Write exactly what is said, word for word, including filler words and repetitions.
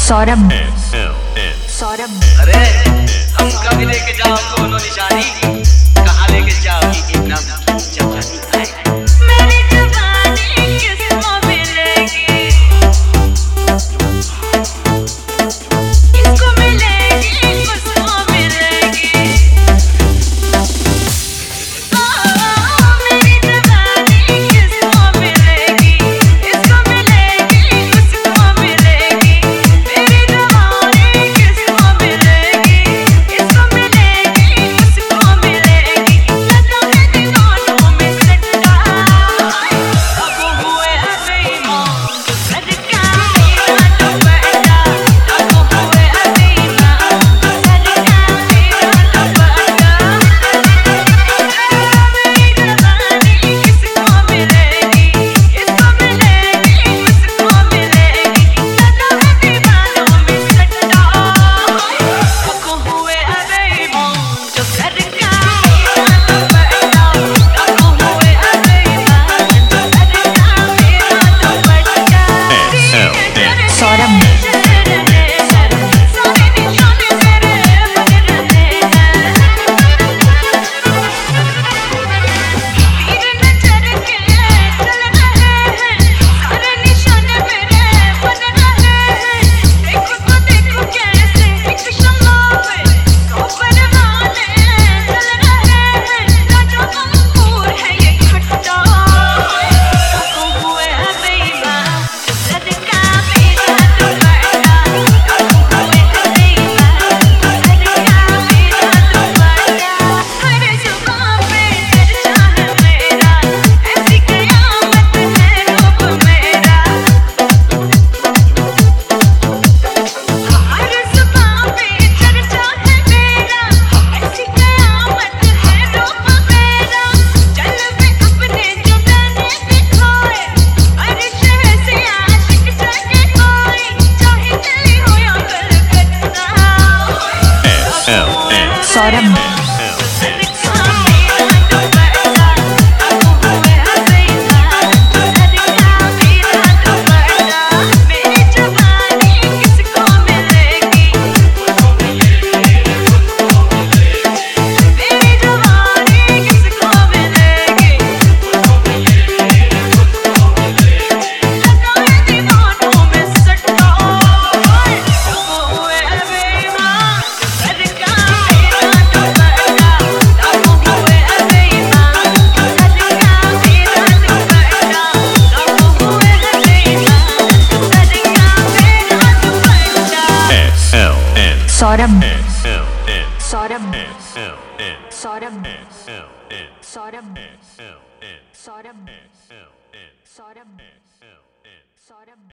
सौरभ सौरभ अरे हम कभी लेके जाओ दोनों निशानी, कहाँ लेके जाओगी एकदम जवानी आए। मेरी जवानी किसको मिलेगी, किसको मिलेगी, किसको मिलेगी। ओ मेरी जवानी किसको मिलेगी, किसको मिलेगी, किसको मिलेगी। मेरी जवानी किसको मिलेगी, किसको मिलेगी, किसको मिलेगी। लगा है दीवानों में सट्टा, अब हुए बेईमान तो सदका मेरा दुपट्टा, अब हुए बेईमान तो सदका मेरा दुपट्टा। मेरी जवानी किसको मिलेगी, किसको मिलेगी, किसको मिलेगी। लगा है दीवानों में सट्टा, अब हुए बेईमान तो सदका मेरा दुपट्टा, अब हुए बेईमान तो सदका मेरा दुपट्टा। सौरभ सारे निशाने मेरे बन रहे हैं, तीर नजर के चल रहे हैं। सारे निशाने मेरे बन रहे हैं। देखो तो देखो कैसे एक शम्मा पे सौ परवाने चल रहे हैं। राजा अंगूर है ये खट्टा, अब हुए बेईमान तो सदका मेरा दुपट्टा, अब हुए बेईमान तो सदका मेरा दुपट्टा। हर जुबान पे चर्चा है मेरा, ऐसी कयामत है रूप मेरा। हर जुबान पे चर्चा है मेरा, ऐसी कयामत है रूप मेरा। जलवे अपने जो मैंने दिखाए, अर्श है से आशिक जाके कोई, चाहे दिल्ली हो या कलकत्ता। सौरभ सदका मेरा दुपट्टा, अब हुए बेईमान तो सदका मेरा दुपट्टा। मेरी जवानी किसको मिलेगी, मेरी जवानी किसको मिलेगी। लगा है दीवानों में सट्टा, अब हुए बेईमान तो सदका मेरा दुपट्टा, अब हुए बेईमान तो सदका मेरा दुपट्टा, अब हुए बेईमान तो सदका मेरा दुपट्टा। सौरभ सौरभ सौरभ सौरभ सौरभ सौरभ सौरभ